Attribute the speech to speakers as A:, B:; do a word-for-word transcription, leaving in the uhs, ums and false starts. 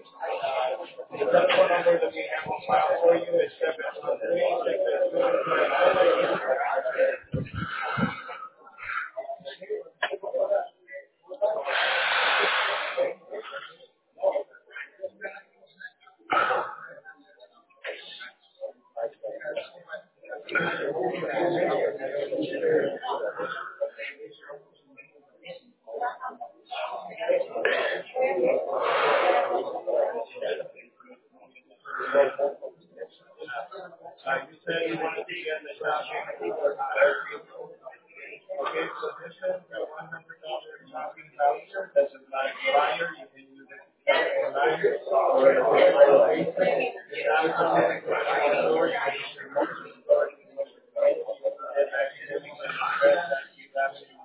A: The telephone number that we have on file for you is seven one three, six six two, nine nine. Uh, you said you wanted to get the shopping. Okay, so this is the one hundred dollars shopping voucher that's a live flyer. You can use it for flyer or a regular basis. It's not a specific store. You can use your grocery store. You can use your bank. And actually, when you press that, you have to